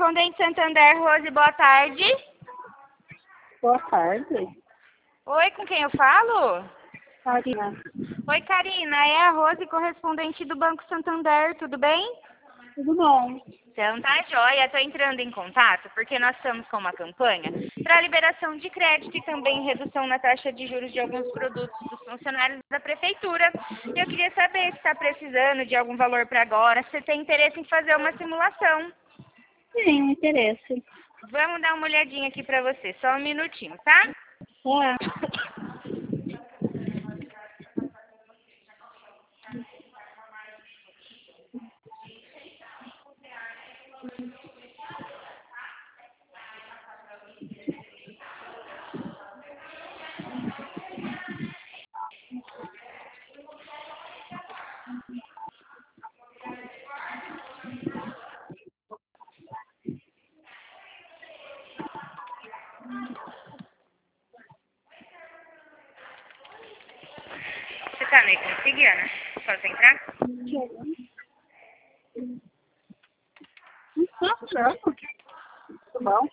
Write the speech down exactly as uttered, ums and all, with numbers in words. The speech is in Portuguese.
Correspondente Santander, Rose, boa tarde. Boa tarde. Oi, com quem eu falo? Karina. Oi, Karina, é a Rose, correspondente do Banco Santander, tudo bem? Tudo bom? Então tá joia, estou entrando em contato porque nós estamos com uma campanha para liberação de crédito e também redução na taxa de juros de alguns produtos dos funcionários da prefeitura. E eu queria saber se está precisando de algum valor para agora, se você tem interesse em fazer uma simulação. Sim, interesse. Vamos dar uma olhadinha aqui para você, só um minutinho, tá? É. Você tá meio conseguindo? Posso entrar? Não, tudo bom?